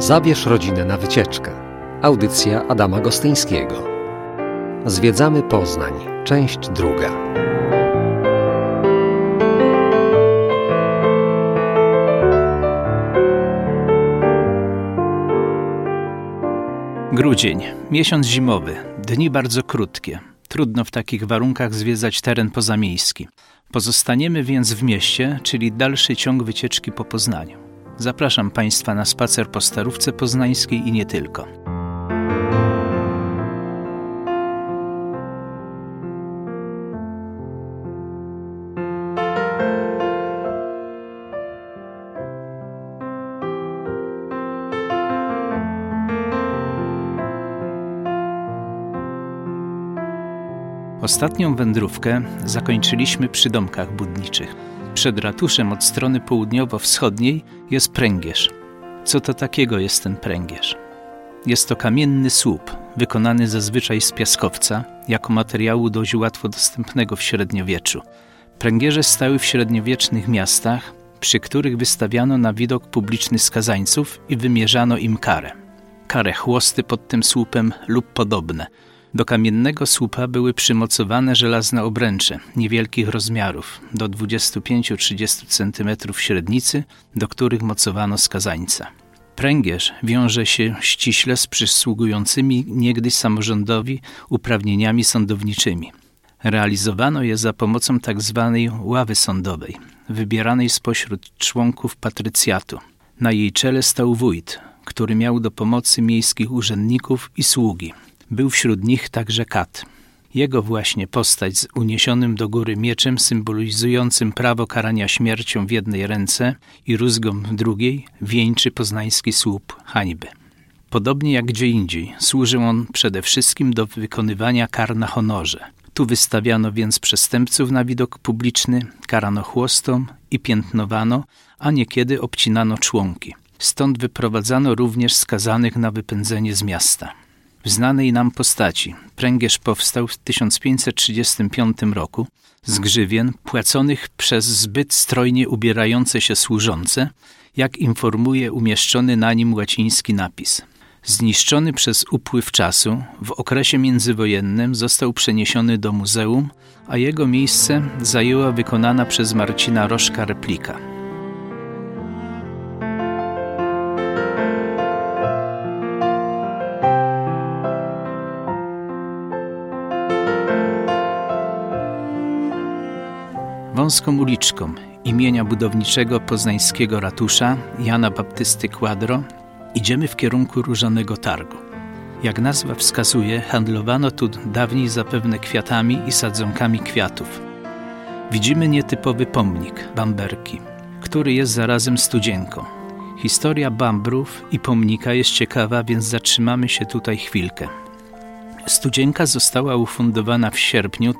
Zabierz rodzinę na wycieczkę. Audycja Adama Gostyńskiego. Zwiedzamy Poznań. Część druga. Grudzień. Miesiąc zimowy. Dni bardzo krótkie. Trudno w takich warunkach zwiedzać teren pozamiejski. Pozostaniemy więc w mieście, czyli dalszy ciąg wycieczki po Poznaniu. Zapraszam Państwa na spacer po Starówce Poznańskiej i nie tylko. Ostatnią wędrówkę zakończyliśmy przy domkach budniczych. Przed ratuszem od strony południowo-wschodniej jest pręgierz. Co to takiego jest ten pręgierz? Jest to kamienny słup, wykonany zazwyczaj z piaskowca, jako materiału dość łatwo dostępnego w średniowieczu. Pręgierze stały w średniowiecznych miastach, przy których wystawiano na widok publiczny skazańców i wymierzano im karę. Karę chłosty pod tym słupem lub podobne. Do kamiennego słupa były przymocowane żelazne obręcze niewielkich rozmiarów, do 25-30 cm średnicy, do których mocowano skazańca. Pręgierz wiąże się ściśle z przysługującymi niegdyś samorządowi uprawnieniami sądowniczymi. Realizowano je za pomocą tzw. ławy sądowej, wybieranej spośród członków patrycjatu. Na jej czele stał wójt, który miał do pomocy miejskich urzędników i sługi. Był wśród nich także kat. Jego właśnie postać z uniesionym do góry mieczem symbolizującym prawo karania śmiercią w jednej ręce i rózgą w drugiej wieńczy poznański słup hańby. Podobnie jak gdzie indziej, służył on przede wszystkim do wykonywania kar na honorze. Tu wystawiano więc przestępców na widok publiczny, karano chłostą i piętnowano, a niekiedy obcinano członki. Stąd wyprowadzano również skazanych na wypędzenie z miasta. W znanej nam postaci pręgierz powstał w 1535 roku z grzywien płaconych przez zbyt strojnie ubierające się służące, jak informuje umieszczony na nim łaciński napis. Zniszczony przez upływ czasu, w okresie międzywojennym został przeniesiony do muzeum, a jego miejsce zajęła wykonana przez Marcina Rożka replika. Wąską uliczką imienia budowniczego poznańskiego ratusza Jana Baptysty Quadro idziemy w kierunku Różanego Targu. Jak nazwa wskazuje, handlowano tu dawniej zapewne kwiatami i sadzonkami kwiatów. Widzimy nietypowy pomnik, bamberki, który jest zarazem studzienką. Historia bambrów i pomnika jest ciekawa, więc zatrzymamy się tutaj chwilkę. Studzienka została ufundowana w sierpniu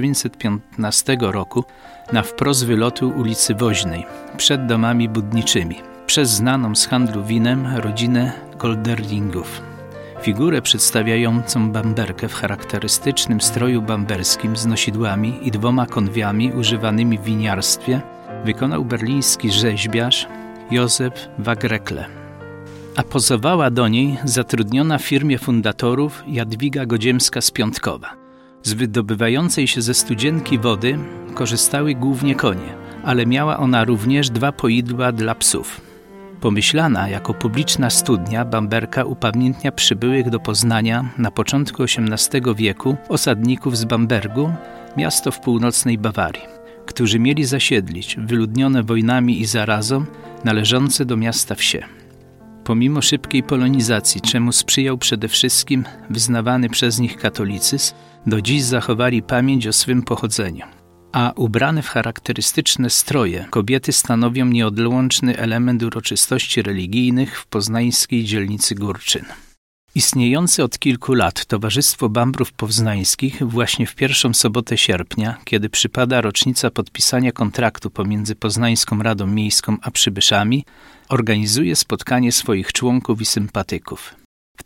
1915 roku na wprost wylotu ulicy Woźnej, przed domami budniczymi, przez znaną z handlu winem rodzinę Golderdingów. Figurę przedstawiającą bamberkę w charakterystycznym stroju bamberskim z nosidłami i 2 konwiami używanymi w winiarstwie wykonał berliński rzeźbiarz Józef Wagrekle. A pozowała do niej zatrudniona w firmie fundatorów Jadwiga Godziemska z Piątkowa. Z wydobywającej się ze studzienki wody korzystały głównie konie, ale miała ona również 2 poidła dla psów. Pomyślana jako publiczna studnia, bamberka upamiętnia przybyłych do Poznania na początku XVIII wieku osadników z Bambergu, miasto w północnej Bawarii, którzy mieli zasiedlić wyludnione wojnami i zarazą należące do miasta wsie. Pomimo szybkiej polonizacji, czemu sprzyjał przede wszystkim wyznawany przez nich katolicyzm, do dziś zachowali pamięć o swym pochodzeniu. A ubrane w charakterystyczne stroje, kobiety stanowią nieodłączny element uroczystości religijnych w poznańskiej dzielnicy Górczyn. Istniejące od kilku lat Towarzystwo Bambrów Poznańskich właśnie w pierwszą sobotę sierpnia, kiedy przypada rocznica podpisania kontraktu pomiędzy Poznańską Radą Miejską a przybyszami, organizuje spotkanie swoich członków i sympatyków. W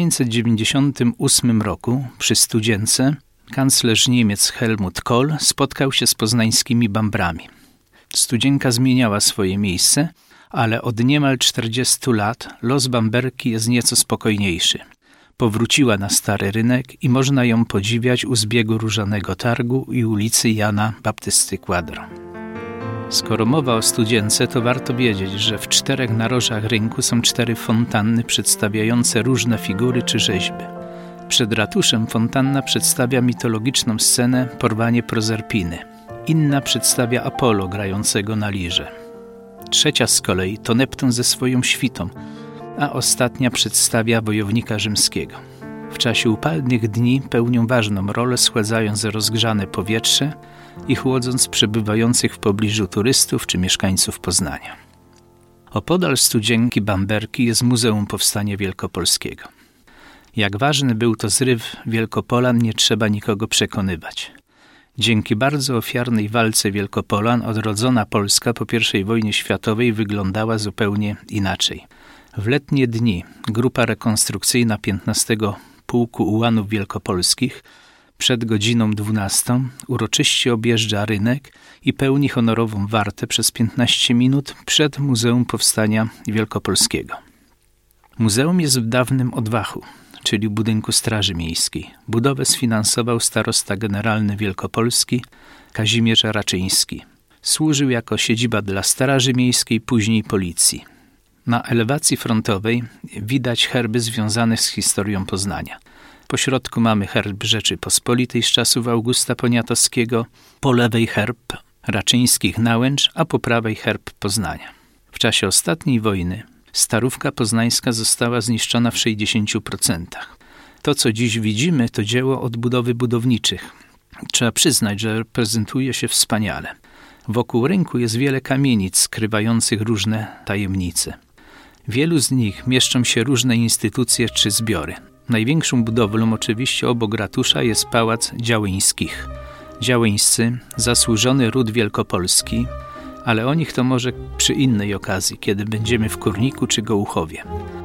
1998 roku przy Studzience kanclerz Niemiec Helmut Kohl spotkał się z poznańskimi Bambrami. Studzienka zmieniała swoje miejsce, ale od niemal 40 lat los Bamberki jest nieco spokojniejszy. Powróciła na Stary Rynek i można ją podziwiać u zbiegu Różanego Targu i ulicy Jana Baptysty Quadro. Skoro mowa o Studzience, to warto wiedzieć, że w 4 narożach rynku są 4 fontanny przedstawiające różne figury czy rzeźby. Przed ratuszem fontanna przedstawia mitologiczną scenę Porwanie Prozerpiny. Inna przedstawia Apollo grającego na lirze. 3 z kolei to Neptun ze swoją świtą, a ostatnia przedstawia wojownika rzymskiego. W czasie upalnych dni pełnią ważną rolę, schładzając rozgrzane powietrze i chłodząc przebywających w pobliżu turystów czy mieszkańców Poznania. Opodal Studzienki Bamberki jest Muzeum Powstania Wielkopolskiego. Jak ważny był to zryw Wielkopolan, nie trzeba nikogo przekonywać. Dzięki bardzo ofiarnej walce Wielkopolan odrodzona Polska po I wojnie światowej wyglądała zupełnie inaczej. W letnie dni grupa rekonstrukcyjna 15 Pułku Ułanów Wielkopolskich przed godziną 12 uroczyście objeżdża rynek i pełni honorową wartę przez 15 minut przed Muzeum Powstania Wielkopolskiego. Muzeum jest w dawnym odwachu, czyli budynku Straży Miejskiej. Budowę sfinansował starosta generalny Wielkopolski Kazimierz Raczyński. Służył jako siedziba dla Straży Miejskiej, później policji. Na elewacji frontowej widać herby związane z historią Poznania. Po środku mamy herb Rzeczypospolitej z czasów Augusta Poniatowskiego, po lewej herb Raczyńskich Nałęcz, a po prawej herb Poznania. W czasie ostatniej wojny Starówka Poznańska została zniszczona w 60%. To, co dziś widzimy, to dzieło odbudowy budowniczych. Trzeba przyznać, że prezentuje się wspaniale. Wokół rynku jest wiele kamienic skrywających różne tajemnice. W wielu z nich mieszczą się różne instytucje czy zbiory. Największą budowlą oczywiście obok ratusza jest Pałac Działyńskich. Działyńscy, zasłużony ród wielkopolski, ale o nich to może przy innej okazji, kiedy będziemy w Kurniku czy Gołuchowie.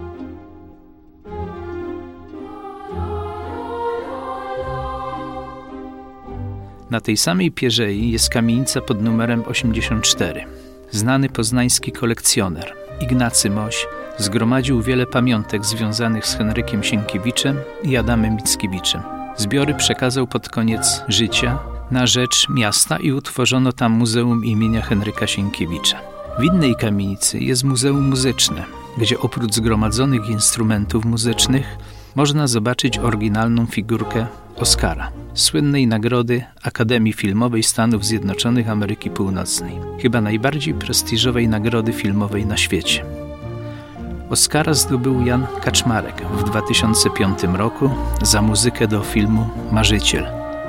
Na tej samej pierzei jest kamienica pod numerem 84. Znany poznański kolekcjoner Ignacy Moś zgromadził wiele pamiątek związanych z Henrykiem Sienkiewiczem i Adamem Mickiewiczem. Zbiory przekazał pod koniec życia na rzecz miasta i utworzono tam Muzeum imienia Henryka Sienkiewicza. W innej kamienicy jest Muzeum Muzyczne, gdzie oprócz zgromadzonych instrumentów muzycznych można zobaczyć oryginalną figurkę Oscara, słynnej nagrody Akademii Filmowej Stanów Zjednoczonych Ameryki Północnej, chyba najbardziej prestiżowej nagrody filmowej na świecie. Oscara zdobył Jan Kaczmarek w 2005 roku za muzykę do filmu Marzyciel.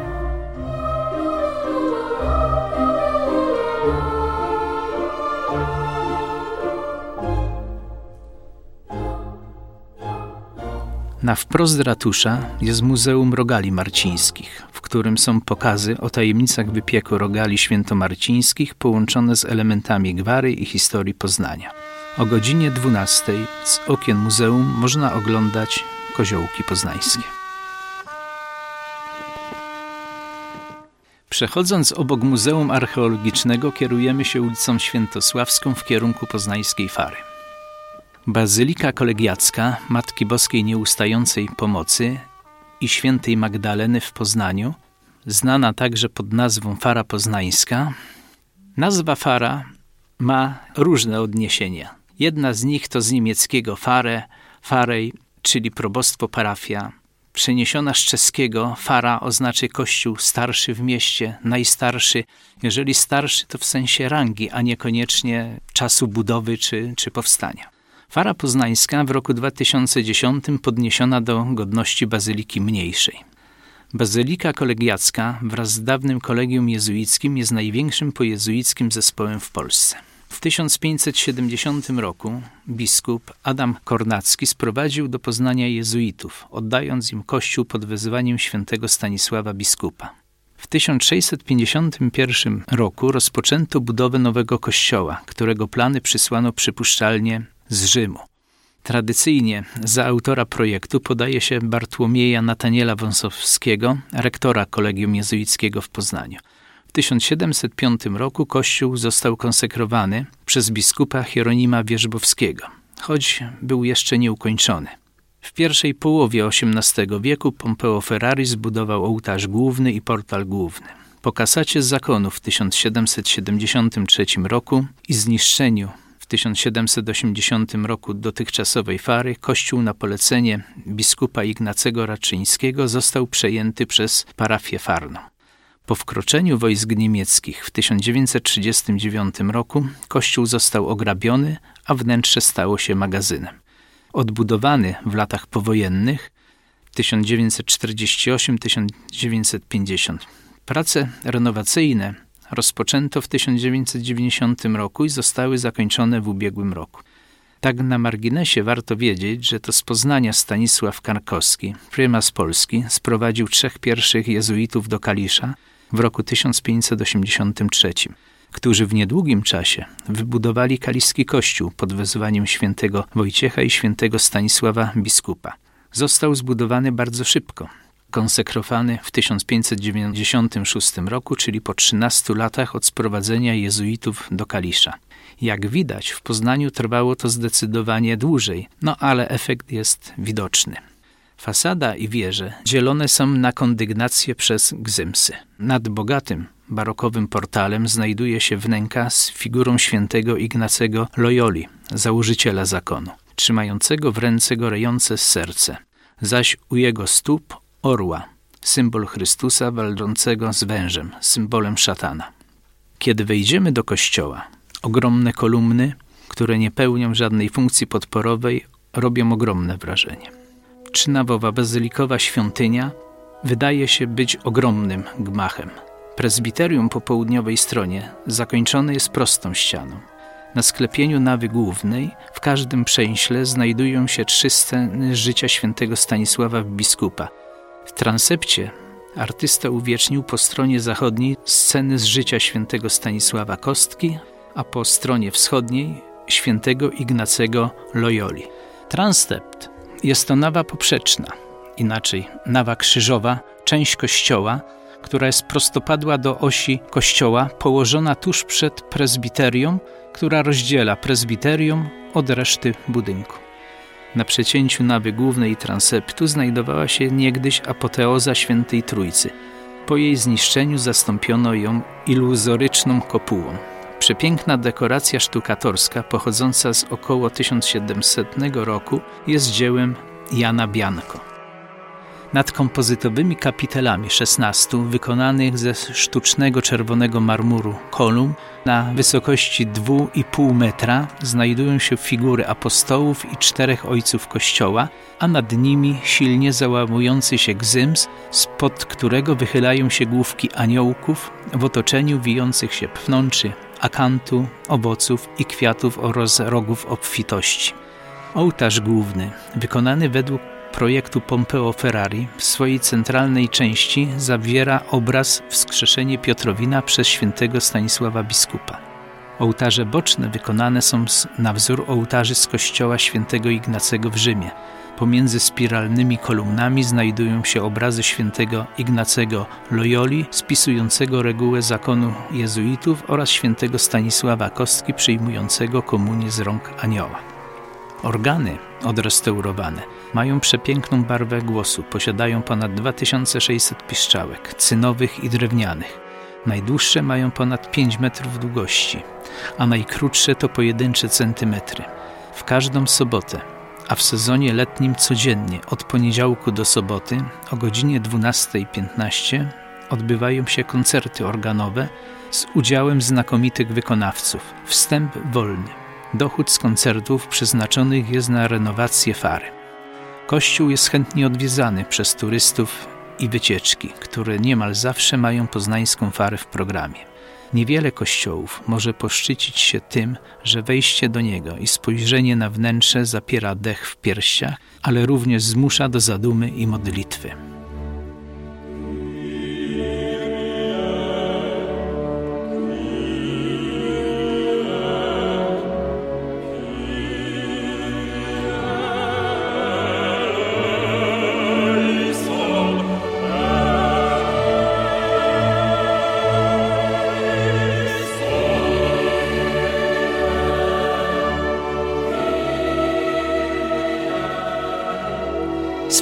Na wprost ratusza jest Muzeum Rogali Marcińskich, w którym są pokazy o tajemnicach wypieku rogali świętomarcińskich połączone z elementami gwary i historii Poznania. O godzinie 12 z okien muzeum można oglądać koziołki poznańskie. Przechodząc obok Muzeum Archeologicznego kierujemy się ulicą Świętosławską w kierunku Poznańskiej Fary. Bazylika Kolegiacka Matki Boskiej Nieustającej Pomocy i Świętej Magdaleny w Poznaniu, znana także pod nazwą Fara Poznańska. Nazwa Fara ma różne odniesienia. Jedna z nich to z niemieckiego Fare, Farej, czyli probostwo, parafia. Przeniesiona z czeskiego Fara oznacza kościół starszy w mieście, najstarszy. Jeżeli starszy, to w sensie rangi, a niekoniecznie czasu budowy czy powstania. Fara Poznańska w roku 2010 podniesiona do godności bazyliki mniejszej. Bazylika Kolegiacka wraz z dawnym kolegium jezuickim jest największym pojezuickim zespołem w Polsce. W 1570 roku biskup Adam Kornacki sprowadził do Poznania jezuitów, oddając im kościół pod wezwaniem świętego Stanisława biskupa. W 1651 roku rozpoczęto budowę nowego kościoła, którego plany przysłano przypuszczalnie z Rzymu. Tradycyjnie za autora projektu podaje się Bartłomieja Nataniela Wąsowskiego, rektora Kolegium Jezuickiego w Poznaniu. W 1705 roku kościół został konsekrowany przez biskupa Hieronima Wierzbowskiego, choć był jeszcze nieukończony. W pierwszej połowie XVIII wieku Pompeo Ferrari zbudował ołtarz główny i portal główny. Po kasacie z zakonu w 1773 roku i zniszczeniu w 1780 roku dotychczasowej fary, kościół na polecenie biskupa Ignacego Raczyńskiego został przejęty przez parafię farną. Po wkroczeniu wojsk niemieckich w 1939 roku kościół został ograbiony, a wnętrze stało się magazynem. Odbudowany w latach powojennych 1948-1950. Prace renowacyjne rozpoczęto w 1990 roku i zostały zakończone w ubiegłym roku. Tak na marginesie warto wiedzieć, że to z Poznania Stanisław Karkowski, prymas Polski, sprowadził 3 pierwszych jezuitów do Kalisza w roku 1583, którzy w niedługim czasie wybudowali kaliski kościół pod wezwaniem świętego Wojciecha i świętego Stanisława biskupa. Został zbudowany bardzo szybko, konsekrowany w 1596 roku, czyli po 13 latach od sprowadzenia jezuitów do Kalisza. Jak widać, w Poznaniu trwało to zdecydowanie dłużej, ale efekt jest widoczny. Fasada i wieże dzielone są na kondygnacje przez gzymsy. Nad bogatym, barokowym portalem znajduje się wnęka z figurą świętego Ignacego Loyoli, założyciela zakonu, trzymającego w ręce gorejące serce, zaś u jego stóp orła, symbol Chrystusa walczącego z wężem, symbolem szatana. Kiedy wejdziemy do kościoła, ogromne kolumny, które nie pełnią żadnej funkcji podporowej, robią ogromne wrażenie. Trzynawowa bazylikowa świątynia wydaje się być ogromnym gmachem. Prezbiterium po południowej stronie zakończone jest prostą ścianą. Na sklepieniu nawy głównej w każdym przęśle znajdują się 3 sceny z życia świętego Stanisława biskupa. W transepcie artysta uwiecznił po stronie zachodniej sceny z życia świętego Stanisława Kostki, a po stronie wschodniej świętego Ignacego Loyoli. Transept jest to nawa poprzeczna, inaczej nawa krzyżowa, część kościoła, która jest prostopadła do osi kościoła, położona tuż przed prezbiterium, która rozdziela prezbiterium od reszty budynku. Na przecięciu nawy głównej i transeptu znajdowała się niegdyś apoteoza Świętej Trójcy. Po jej zniszczeniu zastąpiono ją iluzoryczną kopułą. Przepiękna dekoracja sztukatorska pochodząca z około 1700 roku jest dziełem Jana Bianco. Nad kompozytowymi kapitelami 16 wykonanych ze sztucznego czerwonego marmuru kolumn na wysokości 2,5 metra znajdują się figury apostołów i 4 ojców Kościoła, a nad nimi silnie załamujący się gzyms, spod którego wychylają się główki aniołków w otoczeniu wijących się pnączy, akantu, owoców i kwiatów oraz rogów obfitości. Ołtarz główny, wykonany według projektu Pompeo Ferrari, w swojej centralnej części zawiera obraz Wskrzeszenie Piotrowina przez świętego Stanisława biskupa. Ołtarze boczne wykonane są na wzór ołtarzy z kościoła świętego Ignacego w Rzymie. Pomiędzy spiralnymi kolumnami znajdują się obrazy świętego Ignacego Loyoli, spisującego regułę zakonu jezuitów oraz świętego Stanisława Kostki przyjmującego komunię z rąk anioła. Organy odrestaurowane mają przepiękną barwę głosu, posiadają ponad 2600 piszczałek, cynowych i drewnianych. Najdłuższe mają ponad 5 metrów długości, a najkrótsze to pojedyncze centymetry. W każdą sobotę, a w sezonie letnim codziennie od poniedziałku do soboty o godzinie 12:15 odbywają się koncerty organowe z udziałem znakomitych wykonawców. Wstęp wolny. Dochód z koncertów przeznaczonych jest na renowację fary. Kościół jest chętnie odwiedzany przez turystów i wycieczki, które niemal zawsze mają poznańską farę w programie. Niewiele kościołów może poszczycić się tym, że wejście do niego i spojrzenie na wnętrze zapiera dech w piersiach, ale również zmusza do zadumy i modlitwy.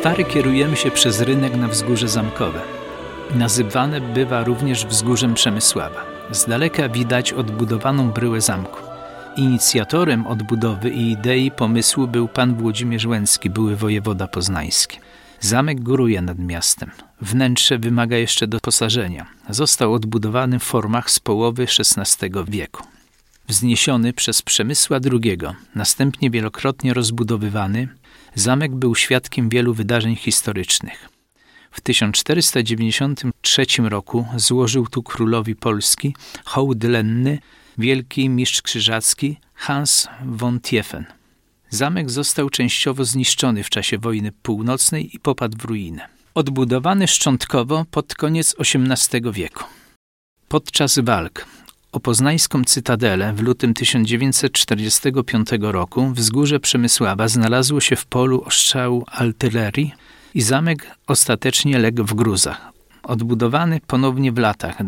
Czwary kierujemy się przez rynek na wzgórze zamkowe. Nazywane bywa również wzgórzem Przemysława. Z daleka widać odbudowaną bryłę zamku. Inicjatorem odbudowy i idei pomysłu był pan Włodzimierz Łęcki, były wojewoda poznański. Zamek góruje nad miastem. Wnętrze wymaga jeszcze doposażenia. Został odbudowany w formach z połowy XVI wieku. Wzniesiony przez Przemysła II, następnie wielokrotnie rozbudowywany, zamek był świadkiem wielu wydarzeń historycznych. W 1493 roku złożył tu królowi Polski hołd lenny wielki mistrz krzyżacki Hans von Tiefen. Zamek został częściowo zniszczony w czasie wojny północnej i popadł w ruinę. Odbudowany szczątkowo pod koniec XVIII wieku. Podczas walk o poznańską cytadelę w lutym 1945 roku wzgórze Przemysława znalazło się w polu ostrzału artylerii i zamek ostatecznie legł w gruzach. Odbudowany ponownie w latach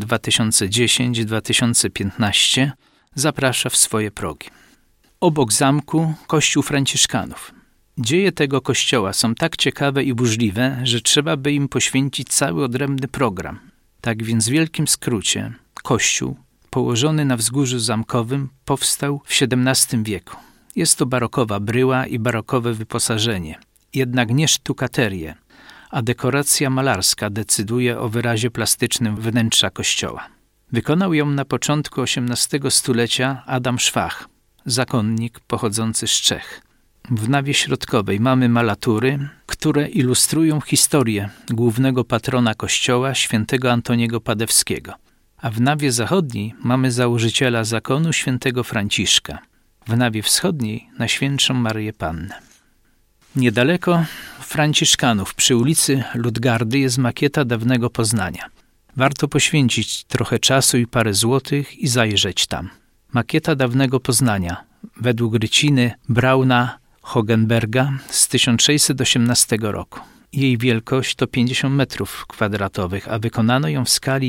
2010-2015 zaprasza w swoje progi. Obok zamku kościół franciszkanów. Dzieje tego kościoła są tak ciekawe i burzliwe, że trzeba by im poświęcić cały odrębny program. Tak więc w wielkim skrócie kościół położony na wzgórzu zamkowym powstał w XVII wieku. Jest to barokowa bryła i barokowe wyposażenie, jednak nie sztukaterię, a dekoracja malarska decyduje o wyrazie plastycznym wnętrza kościoła. Wykonał ją na początku XVIII stulecia Adam Szwach, zakonnik pochodzący z Czech. W nawie środkowej mamy malatury, które ilustrują historię głównego patrona kościoła, świętego Antoniego Padewskiego. A w nawie zachodniej mamy założyciela zakonu świętego Franciszka. W nawie wschodniej Najświętszą Maryję Pannę. Niedaleko Franciszkanów przy ulicy Ludgardy jest makieta dawnego Poznania. Warto poświęcić trochę czasu i parę złotych i zajrzeć tam. Makieta dawnego Poznania według ryciny Brauna Hogenberga z 1618 roku. Jej wielkość to 50 metrów kwadratowych, a wykonano ją w skali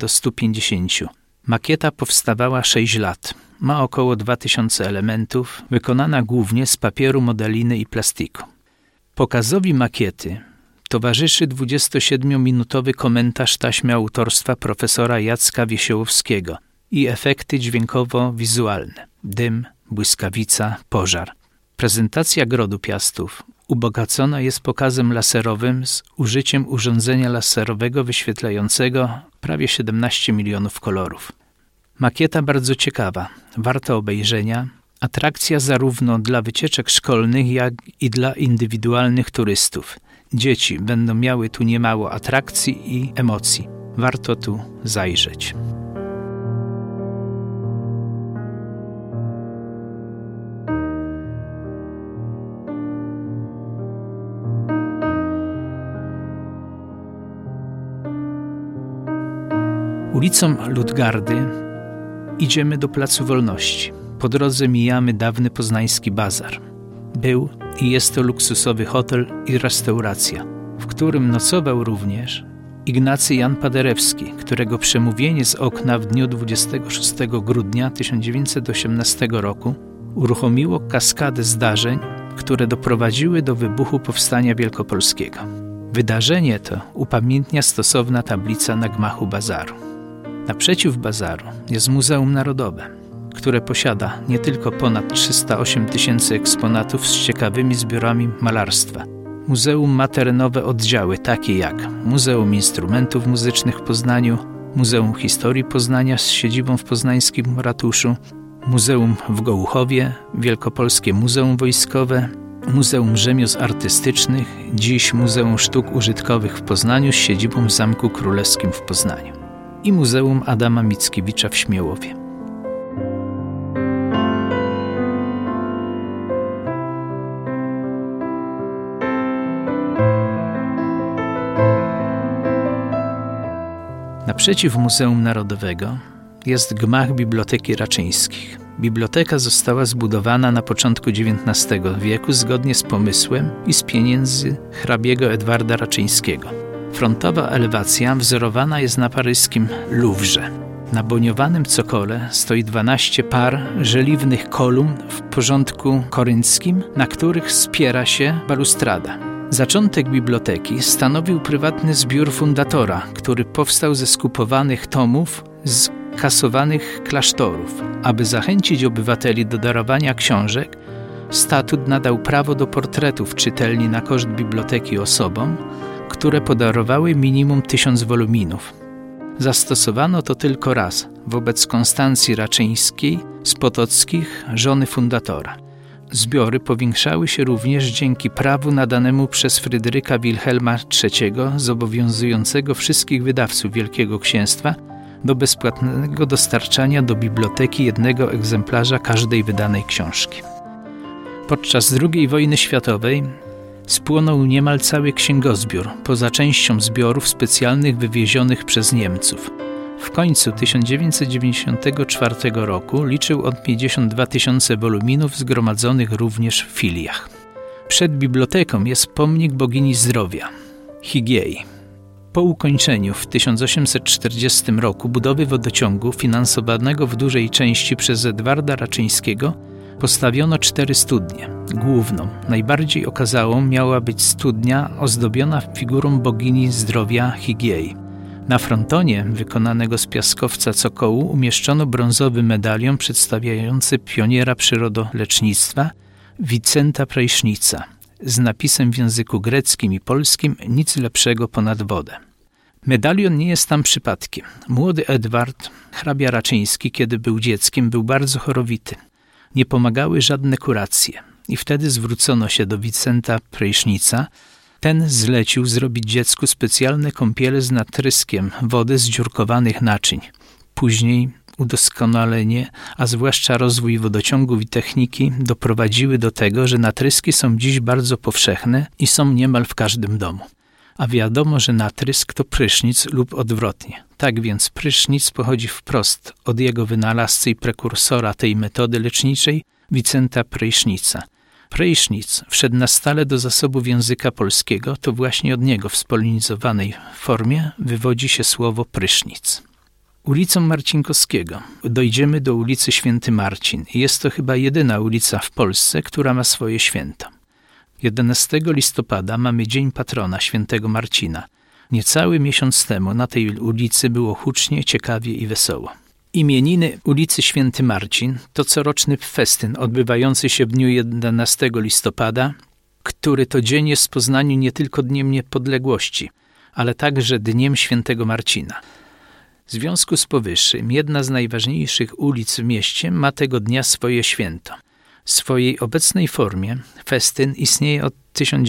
1:150. Makieta powstawała 6 lat. Ma około 2000 elementów, wykonana głównie z papieru, modeliny i plastiku. Pokazowi makiety towarzyszy 27-minutowy komentarz taśmy autorstwa profesora Jacka Wiesiołowskiego i efekty dźwiękowo-wizualne. Dym, błyskawica, pożar. Prezentacja Grodu Piastów ubogacona jest pokazem laserowym z użyciem urządzenia laserowego wyświetlającego prawie 17 milionów kolorów. Makieta bardzo ciekawa, warta obejrzenia, atrakcja zarówno dla wycieczek szkolnych, jak i dla indywidualnych turystów. Dzieci będą miały tu niemało atrakcji i emocji. Warto tu zajrzeć. Ulicą Ludgardy idziemy do Placu Wolności. Po drodze mijamy dawny poznański bazar. Był i jest to luksusowy hotel i restauracja, w którym nocował również Ignacy Jan Paderewski, którego przemówienie z okna w dniu 26 grudnia 1918 roku uruchomiło kaskadę zdarzeń, które doprowadziły do wybuchu Powstania Wielkopolskiego. Wydarzenie to upamiętnia stosowna tablica na gmachu bazaru. Naprzeciw bazaru jest Muzeum Narodowe, które posiada nie tylko ponad 308 000 eksponatów z ciekawymi zbiorami malarstwa. Muzeum ma terenowe oddziały takie jak Muzeum Instrumentów Muzycznych w Poznaniu, Muzeum Historii Poznania z siedzibą w poznańskim ratuszu, Muzeum w Gołuchowie, Wielkopolskie Muzeum Wojskowe, Muzeum Rzemiosł Artystycznych, dziś Muzeum Sztuk Użytkowych w Poznaniu z siedzibą w Zamku Królewskim w Poznaniu i Muzeum Adama Mickiewicza w Śmiełowie. Naprzeciw Muzeum Narodowego jest gmach Biblioteki Raczyńskich. Biblioteka została zbudowana na początku XIX wieku zgodnie z pomysłem i z pieniędzy hrabiego Edwarda Raczyńskiego. Frontowa elewacja wzorowana jest na paryskim Louvre. Na boniowanym cokole stoi 12 par żeliwnych kolumn w porządku korynckim, na których wspiera się balustrada. Zaczątek biblioteki stanowił prywatny zbiór fundatora, który powstał ze skupowanych tomów z kasowanych klasztorów. Aby zachęcić obywateli do darowania książek, statut nadał prawo do portretów czytelni na koszt biblioteki osobom, które podarowały minimum 1000 woluminów. Zastosowano to tylko raz, wobec Konstancji Raczyńskiej z Potockich, żony fundatora. Zbiory powiększały się również dzięki prawu nadanemu przez Fryderyka Wilhelma III, zobowiązującego wszystkich wydawców Wielkiego Księstwa do bezpłatnego dostarczania do biblioteki jednego egzemplarza każdej wydanej książki. Podczas II wojny światowej spłonął niemal cały księgozbiór, poza częścią zbiorów specjalnych wywiezionych przez Niemców. W końcu 1994 roku liczył on 52 000 woluminów zgromadzonych również w filiach. Przed biblioteką jest pomnik bogini zdrowia, Higiei. Po ukończeniu w 1840 roku budowy wodociągu finansowanego w dużej części przez Edwarda Raczyńskiego postawiono 4 studnie. Główną, najbardziej okazałą miała być studnia ozdobiona figurą bogini zdrowia Higiei. Na frontonie wykonanego z piaskowca cokołu umieszczono brązowy medalion przedstawiający pioniera przyrodolecznictwa Wicenta Prejsznica z napisem w języku greckim i polskim „Nic lepszego ponad wodę”. Medalion nie jest tam przypadkiem. Młody Edward, hrabia Raczyński, kiedy był dzieckiem, był bardzo chorowity. Nie pomagały żadne kuracje i wtedy zwrócono się do Wicenta Prejsznica. Ten zlecił zrobić dziecku specjalne kąpiele z natryskiem wody z dziurkowanych naczyń. Później udoskonalenie, a zwłaszcza rozwój wodociągów i techniki doprowadziły do tego, że natryski są dziś bardzo powszechne i są niemal w każdym domu. A wiadomo, że natrysk to prysznic lub odwrotnie. Tak więc prysznic pochodzi wprost od jego wynalazcy i prekursora tej metody leczniczej, Wicenta Prejsznica. Prejsznic wszedł na stale do zasobów języka polskiego, to właśnie od niego w spolinizowanej formie wywodzi się słowo prysznic. Ulicą Marcinkowskiego dojdziemy do ulicy Święty Marcin. Jest to chyba jedyna ulica w Polsce, która ma swoje święto. 11 listopada mamy Dzień Patrona Świętego Marcina. Niecały miesiąc temu na tej ulicy było hucznie, ciekawie i wesoło. Imieniny ulicy Święty Marcin to coroczny festyn odbywający się w dniu 11 listopada, który to dzień jest w Poznaniu nie tylko Dniem Niepodległości, ale także Dniem Świętego Marcina. W związku z powyższym jedna z najważniejszych ulic w mieście ma tego dnia swoje święto. W swojej obecnej formie festyn istnieje od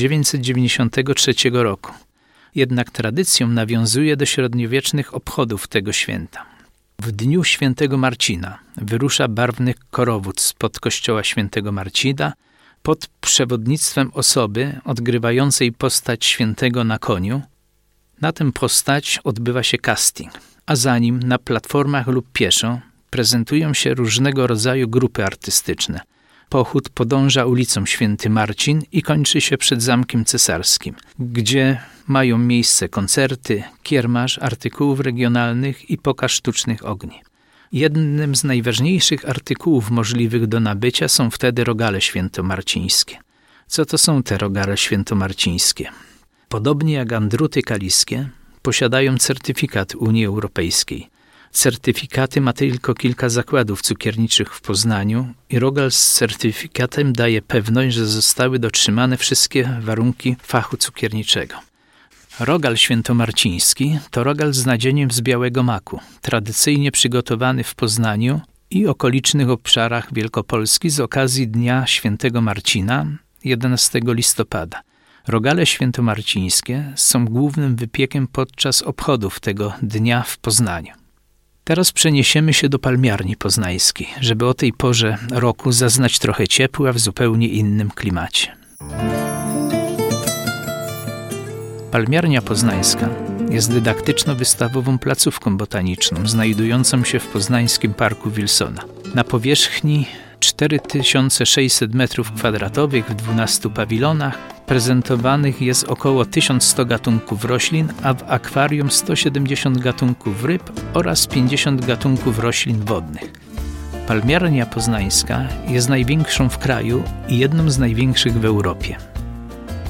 1993 roku. Jednak tradycją nawiązuje do średniowiecznych obchodów tego święta. W dniu Świętego Marcina wyrusza barwny korowód spod kościoła Świętego Marcina pod przewodnictwem osoby odgrywającej postać świętego na koniu. Na tę postać odbywa się casting, a za nim na platformach lub pieszo prezentują się różnego rodzaju grupy artystyczne. Pochód podąża ulicą Święty Marcin i kończy się przed Zamkiem Cesarskim, gdzie mają miejsce koncerty, kiermasz artykułów regionalnych i pokaz sztucznych ogni. Jednym z najważniejszych artykułów możliwych do nabycia są wtedy rogale świętomarcińskie. Co to są te rogale świętomarcińskie? Podobnie jak andruty kaliskie, posiadają certyfikat Unii Europejskiej. Certyfikaty ma tylko kilka zakładów cukierniczych w Poznaniu i rogal z certyfikatem daje pewność, że zostały dotrzymane wszystkie warunki fachu cukierniczego. Rogal świętomarciński to rogal z nadzieniem z białego maku, tradycyjnie przygotowany w Poznaniu i okolicznych obszarach Wielkopolski z okazji Dnia Świętego Marcina 11 listopada. Rogale świętomarcińskie są głównym wypiekiem podczas obchodów tego dnia w Poznaniu. Teraz przeniesiemy się do Palmiarni Poznańskiej, żeby o tej porze roku zaznać trochę ciepła w zupełnie innym klimacie. Palmiarnia Poznańska jest dydaktyczno-wystawową placówką botaniczną znajdującą się w poznańskim Parku Wilsona. Na powierzchni 4600 m2 w 12 pawilonach prezentowanych jest około 1100 gatunków roślin, a w akwarium 170 gatunków ryb oraz 50 gatunków roślin wodnych. Palmiarnia Poznańska jest największą w kraju i jedną z największych w Europie. W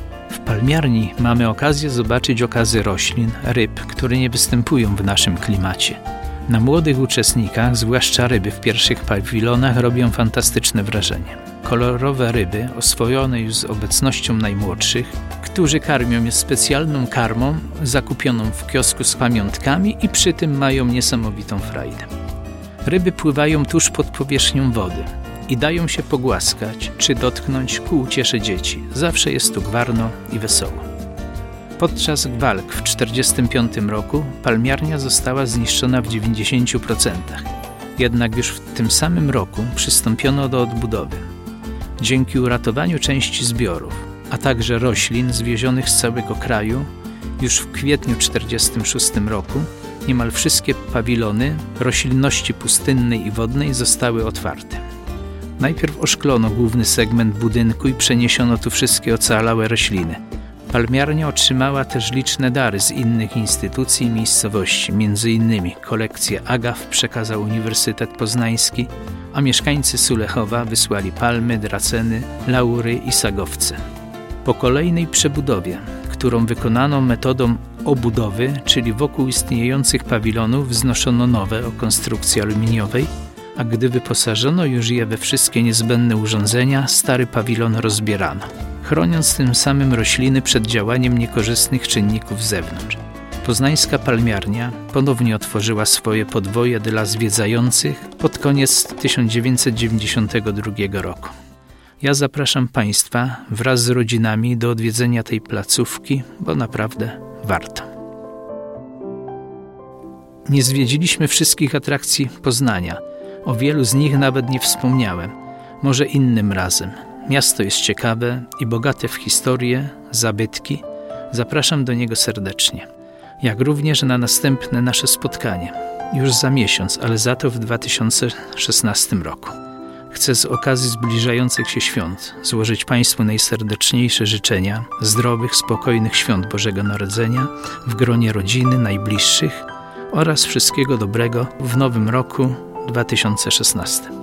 palmiarni mamy okazję zobaczyć okazy roślin, ryb, które nie występują w naszym klimacie. Na młodych uczestnikach, zwłaszcza ryby w pierwszych pawilonach, robią fantastyczne wrażenie. Kolorowe ryby, oswojone już z obecnością najmłodszych, którzy karmią je specjalną karmą zakupioną w kiosku z pamiątkami i przy tym mają niesamowitą frajdę. Ryby pływają tuż pod powierzchnią wody i dają się pogłaskać czy dotknąć ku uciesze dzieci. Zawsze jest tu gwarno i wesoło. Podczas walk w 1945 roku palmiarnia została zniszczona w 90%. Jednak już w tym samym roku przystąpiono do odbudowy. Dzięki uratowaniu części zbiorów, a także roślin zwiezionych z całego kraju, już w kwietniu 1946 roku niemal wszystkie pawilony roślinności pustynnej i wodnej zostały otwarte. Najpierw oszklono główny segment budynku i przeniesiono tu wszystkie ocalałe rośliny. Palmiarnia otrzymała też liczne dary z innych instytucji i miejscowości, m.in. kolekcję agaw przekazał Uniwersytet Poznański, a mieszkańcy Sulechowa wysłali palmy, draceny, laury i sagowce. Po kolejnej przebudowie, którą wykonano metodą obudowy, czyli wokół istniejących pawilonów wznoszono nowe o konstrukcji aluminiowej, a gdy wyposażono już je we wszystkie niezbędne urządzenia, stary pawilon rozbierano, chroniąc tym samym rośliny przed działaniem niekorzystnych czynników z zewnątrz. Poznańska palmiarnia ponownie otworzyła swoje podwoje dla zwiedzających pod koniec 1992 roku. Ja zapraszam Państwa wraz z rodzinami do odwiedzenia tej placówki, bo naprawdę warto. Nie zwiedziliśmy wszystkich atrakcji Poznania. O wielu z nich nawet nie wspomniałem. Może innym razem. Miasto jest ciekawe i bogate w historię, zabytki. Zapraszam do niego serdecznie. Jak również na następne nasze spotkanie. Już za miesiąc, ale za to w 2016 roku. Chcę z okazji zbliżających się świąt złożyć Państwu najserdeczniejsze życzenia zdrowych, spokojnych świąt Bożego Narodzenia w gronie rodziny, najbliższych oraz wszystkiego dobrego w nowym roku 2016.